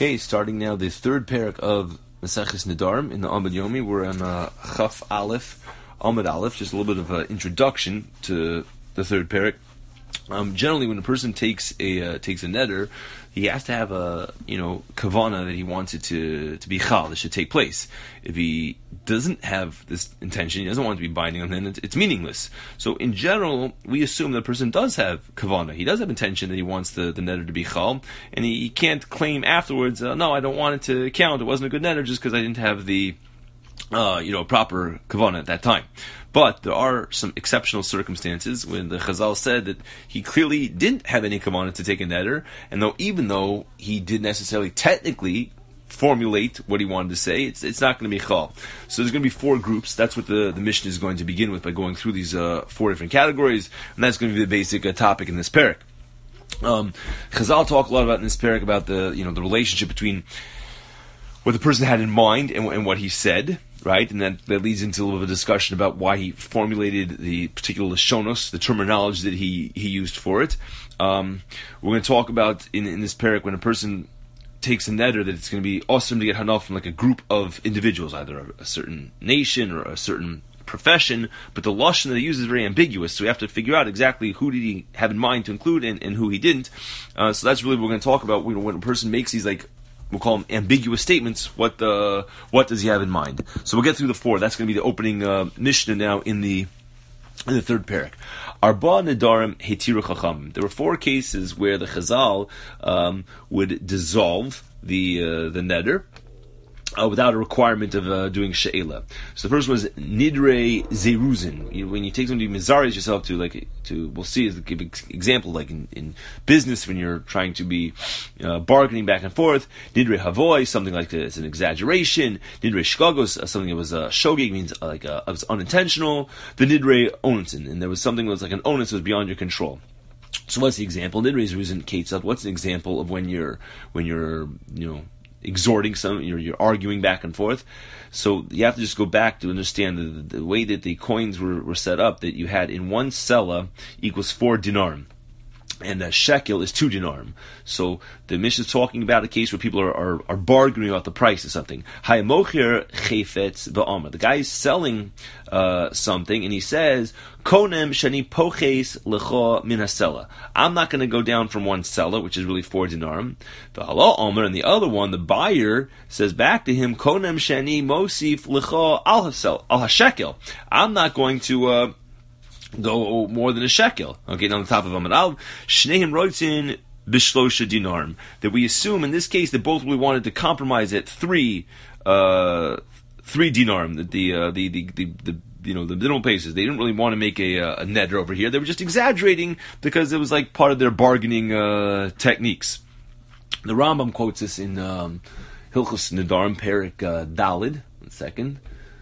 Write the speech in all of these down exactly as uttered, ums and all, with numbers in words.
Okay, starting now the third parak of Maseches Nedarim in the Amud Yomi. We're on uh, Chaf Aleph, Amud Aleph. Just a little bit of an introduction to the third parak. Um, generally, when a person takes a uh, takes a neder, he has to have a you know kavana that he wants it to to be chal. That should take place. If he doesn't have this intention, he doesn't want it to be binding on him, then it's, it's meaningless. So, in general, we assume that a person does have kavana. He does have intention that he wants the, the neder to be chal, and he, he can't claim afterwards, uh, no, I don't want it to count. It wasn't a good neder just because I didn't have the uh, you know proper kavana at that time. But there are some exceptional circumstances when the Chazal said that he clearly didn't have any kavanah to take a neder, and though even though he didn't necessarily technically formulate what he wanted to say, it's it's not going to be chal. So there's going to be four groups. That's what the, the Mishnah is going to begin with by going through these uh, four different categories, and that's going to be the basic uh, topic in this parak. Um, Chazal talk a lot about in this parak about the you know the relationship between what the person had in mind and, and what he said. Right, and that, that leads into a little bit of a discussion about why he formulated the particular lashonos, the terminology that he, he used for it. Um, we're going to talk about in, in this parak when a person takes a neder that it's going to be awesome to get hanal from like a group of individuals, either a, a certain nation or a certain profession, but the lashon that he uses is very ambiguous, so we have to figure out exactly who did he have in mind to include and, and who he didn't. Uh, so that's really what we're going to talk about when, when a person makes these like we'll call them ambiguous statements. What the what does he have in mind? So we'll get through the four. That's going to be the opening uh, Mishnah now in the in the third parak. Arba nedarim hetiru chacham. There were four cases where the Chazal um, would dissolve the uh, the neder Uh, without a requirement of uh, doing she'ela. So the first was nidre zeruzin. You, when you take something to mizaris yourself to like to, we'll see as give example like in, in business when you're trying to be uh, bargaining back and forth. Nidre havoy, something like it's an exaggeration. Nidre shkagos, uh, something that was uh, shogeg means uh, like uh, it was unintentional. The nidre onensin, and there was something that was like an onus that was beyond your control. So what's the example? Nidre zeruzin kates. What's an example of when you're when you're you know exhorting some, you're, you're arguing back and forth. So you have to just go back to understand the, the way that the coins were, were set up, that you had in one sela equals four dinarim, and a shekel is two dinarim. So the Mishnah is talking about a case where people are, are, are bargaining about the price of something. Hayamocher chayfetz ba'amah. The guy is selling uh, something, and he says, Konem shani poches lecha min hasela. I'm not going to go down from one sela, which is really four dinarim. The halal omer, and the other one, the buyer says back to him, Konem shani mosif lecha al hasel al hashekel. I'm not going to uh, go more than a shekel. Okay, on the top of Amud Al, Shneim Roitzin Bishlosha Dinarim. That we assume in this case that both really wanted to compromise at three, uh, three dinarim. That the, uh, the, the, the, the, you know, the minimal paces. They didn't really want to make a, a neder over here. They were just exaggerating because it was like part of their bargaining uh, techniques. The Rambam quotes this in um, Hilchos Nedarim, Perik uh, Dalid. One second.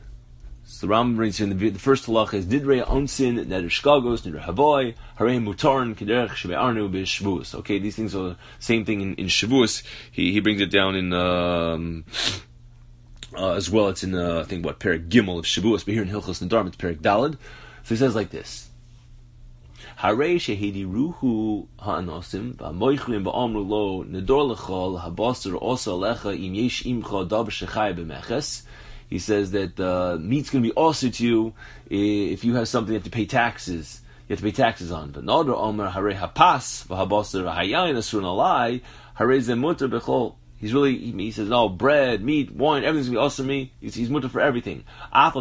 So the Rambam brings in the, the first halacha is Nidre Onsin, Neder Shkagos, Nidre Havoy, Harei Mutarn, Kederech Shebe'arnu B'Shavuos. Okay, these things are the same thing in, in Shavuos. He he brings it down in um, uh, as well. It's in uh, I think what Perik Gimel of Shavuos, but here in Hilchos Nedarim it's Perik Dalid. So he says like this: Harei Shehidi Ruhu Ha'anosim V'Amoichlim V'Amru Lo Nedor Lechol Habasar Osa Lecha Im Yesh Imcha Dav Shechai B'Meches. He says that uh, meat's going to be also to you if you have something you have to pay taxes. You have to pay taxes on. But Nadar Omer Hare Hapas V'Habasar Hayayin Asun Alai Hare Zemuter Bechol. He's really he, he says no bread, meat, wine, everything's going to be also me. He's, he's mutter for everything. Even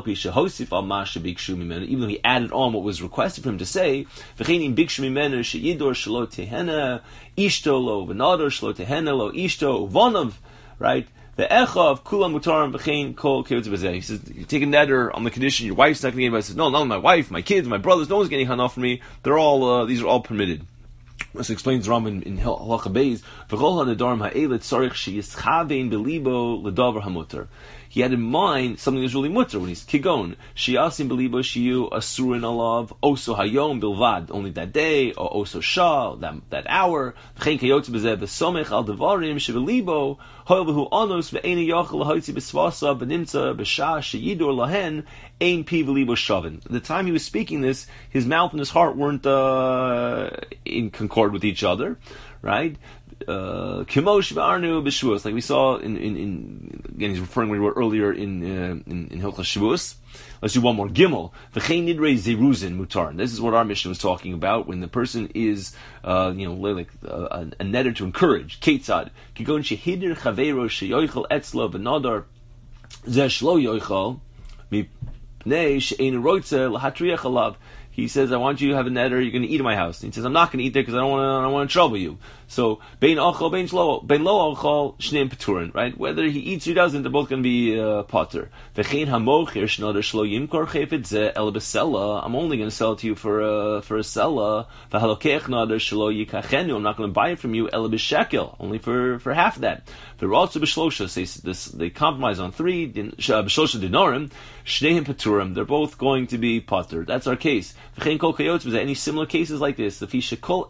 though he added on what was requested for him to say, V'chenim bikshu mimenu she'yidor shelo tehena ishto lo v'nador shelo tehena lo ishto v'onav. Right. The echa of kula mutarim b'chein kol kibbutz b'zeh. He says, you take a neder on the condition your wife's not going to get it. He says, no, not my wife, my kids, my brothers, no one's getting hanaf from me. They're all, uh, these are all permitted. This explains Ram in, in Halacha Beis. V'chol ha'nedarim ha'elet tzarich she'yischavein b'libo l'davar hamutar. He had in mind something that's really mutter when he's kigon. Shiasim belibo shiyu asurin alav oso hayom bilvad, only that day, or oso shah, that that hour. V'chein kayotz b'zeh v'somech al devarim shebelibo hoil v'hu anos v'eini yachal ha'otzi b'svasa b'nimtza b'shah sheyidur lahen ein pi v'libo shavin. At the time he was speaking this, his mouth and his heart weren't uh, in concord with each other, right? uh, Kimosh v'arnu b'Shavuos, like we saw in, in, in again he's referring when we were earlier in uh, in, in Hilchos Shavuos. Let's do one more. Gimel v'chein nidrei zeruzin mutar. This is what our mission was talking about when the person is uh, you know like uh, a, a netter to encourage. Ketzad kigon shehidir chaveiro sheyoichel etzlo v'nadar zeh shlo yoichel mipnei she'ein roitze lahatriach alav. He says, I want you to have a netter, you're going to eat in my house. And he says, I'm not going to eat there because I don't want to I don't want to trouble you. So, bein achol, bein shlo, bein lo achol, shneim peturin, right? Whether he eats or doesn't, they're both going to be uh, potter. V'chein hamochir shnader shlo yimkor chefet ze el besela. I'm only going to sell it to you for a, for a sella. V'halokech nader shlo yikachenu. I'm not going to buy it from you el b'shekel, only for, for half of that. V'rotzu b'shlosha, they, this, they compromise on three, b'shlosha dinarim, shneim peturim. They're both going to be potter. That's our case. Was there any similar cases like this? He didn't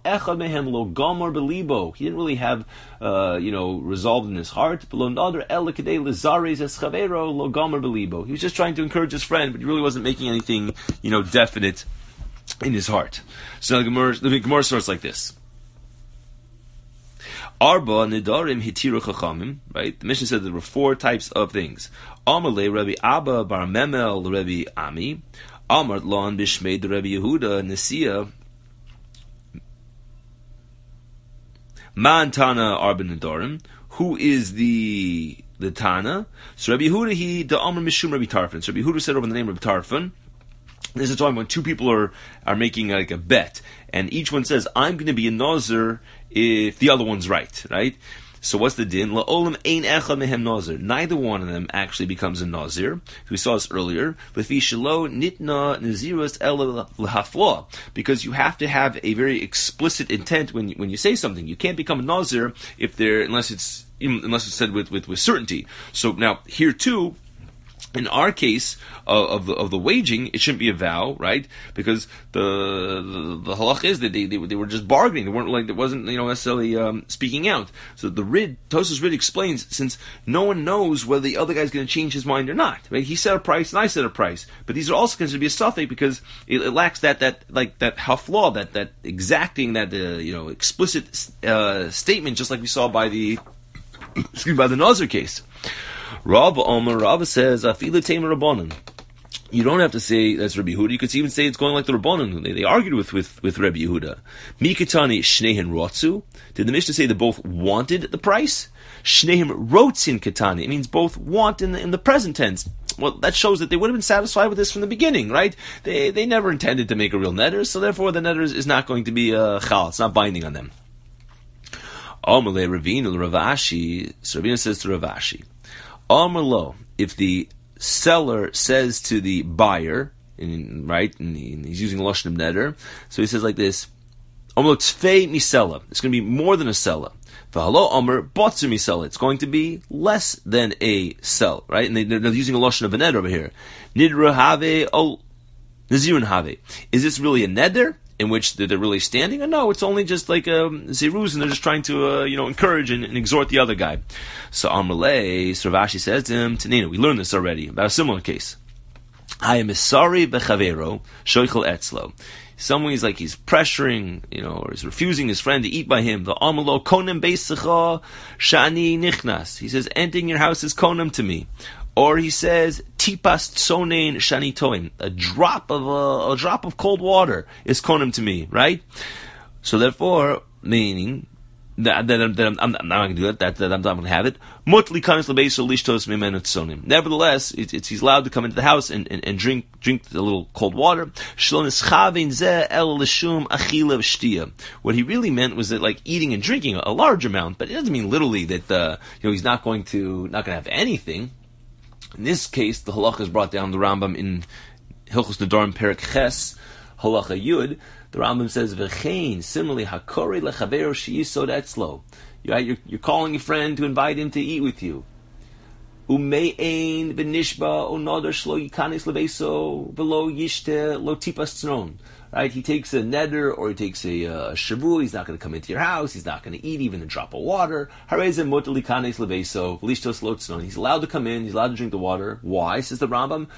really have, uh, you know, resolved in his heart. He was just trying to encourage his friend, but he really wasn't making anything, you know, definite in his heart. So the Gemara, the Gemara starts like this. Arba nidarim hitiru chachamim. Right, the Mishnah said there were four types of things. Amalei Rabbi Abba bar Memel Rabbi Ami. Amar Lon Bishmei the Rabbi Yehuda Nesia Man Tana Arba Nidarim. Who is the the Tana? So Rabbi Yehuda he the Amar Mishum Rabbi Tarfon. So Rabbi Yehuda said over the name of Rabbi Tarfon. This is talking when two people are are making like a bet, and each one says, "I'm going to be a nazir if the other one's right." Right. So what's the din? La'olam ein echad mehem nazir. Neither one of them actually becomes a nazir. We saw this earlier. Lefi shelo nitna nazirus el lahafla. Because you have to have a very explicit intent when you, when you say something. You can't become a nazir if there unless it's unless it's said with, with, with certainty. So now here too. In our case uh, of the of the waging, it shouldn't be a vow, right? Because the the, the halach is that they, they they were just bargaining. They weren't like it wasn't you know necessarily um, speaking out. So the Rid Tosfos Rid explains since no one knows whether the other guy's going to change his mind or not. Right? He set a price and I set a price, but these are also considered to be a suffix because it, it lacks that that like that haflaw, that that exacting, that uh, you know explicit uh, statement, just like we saw by the excuse me, by the Nazir case. Rav Omer, Rav says, Afilu Tamer Rabbanan. You don't have to say that's Rabbi Yehuda. You could even say it's going like the Rabbanan. They, they argued with, with, with Rabbi Yehuda. Mikatani Shnehen Rotzu. Did the Mishnah say they both wanted the price? Shnehim Rotzin Katani. It means both want in the, in the present tense. Well, that shows that they would have been satisfied with this from the beginning, right? They they never intended to make a real netter, so therefore the netter is, is not going to be a chal. It's not binding on them. Amalei Ravina Rav Ashi. So Ravina says to Rav Ashi. Amarlo, if the seller says to the buyer, in, right, and, he, and he's using lashon of netter, so he says like this: Amarlo tzfei misela. It's going to be more than a seller. V'halo amar botzer misela. It's going to be less than a sell, right? And they, they're using a lashon of a neder over here. Nidra have o nazirun have. Is this really a neder in which they're really standing? Or no, it's only just like a ziruz, and they're just trying to, uh, you know, encourage and, and exhort the other guy. So Amalei, so Rav Ashi says to him, Tanina, we learned this already, about a similar case. I am sorry bechavero, shoichel etzlo. Someone is like, he's pressuring, you know, or he's refusing his friend to eat by him. The Amalo konem beisacha shani nichnas. He says, entering your house is konem to me. Or he says, tipas tsonein shani toim. A drop of a, a drop of cold water is konem to me, right? So therefore, meaning that, that, I'm, that I'm, I'm not going to do that, that, that I'm not going to have it. Mutli kanis lebeso lishtos mimenu tsonim. Nevertheless, it, it's, he's allowed to come into the house and, and, and drink drink a little cold water. Shlonis chavin zeh el lishum achila v'shtia. What he really meant was that like eating and drinking a, a large amount, but it doesn't mean literally that uh, you know he's not going to not going to have anything. In this case, the halacha is brought down the Rambam in Hilchos Nedarim Perek Ches, halacha Yud. The Rambam says, "V'chein similarly hakori lechaveru sheyisod etzlo." You're, you're calling a friend to invite him to eat with you. Ume'ein v'nishba u'nadar shlo yikanis lebeso v'lo yishte lo tipas tznon. Right? He takes a neder or he takes a uh, shavu. He's not going to come into your house. He's not going to eat even a drop of water. He's allowed to come in. He's allowed to drink the water. Why? Says the Rambam.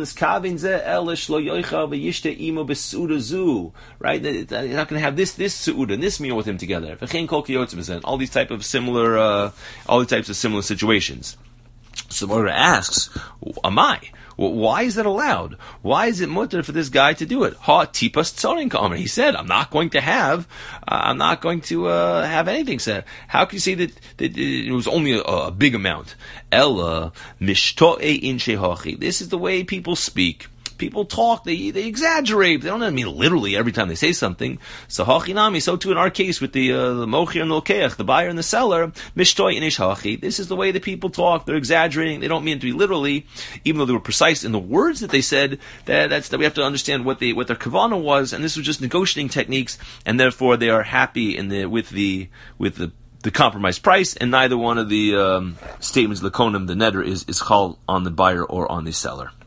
Right? You're not going to have this this su'uda and this meal with him together. All these type of similar, uh, all these types of similar situations. So the Gemara asks, am I? Well, why is that allowed? Why is it mutter for this guy to do it? Ha tipas tzorin kamer. He said, "I'm not going to have, uh, I'm not going to uh, have anything said." How can you say that, that it was only a, a big amount? Ella mishtoe in shehachi. This is the way people speak. People talk, they they exaggerate. They don't mean literally every time they say something. So hachinami, so too in our case with the uh, the mochir and the lokeach, the buyer and the seller, mishtoi inish hachi. This is the way that people talk. They're exaggerating. They don't mean it to be literally, even though they were precise in the words that they said. That that's that we have to understand what they what their kavanah was, and this was just negotiating techniques, and therefore they are happy in the with the with the. the compromise price, and neither one of the um, statements of the konim, the neder, is is chal on the buyer or on the seller.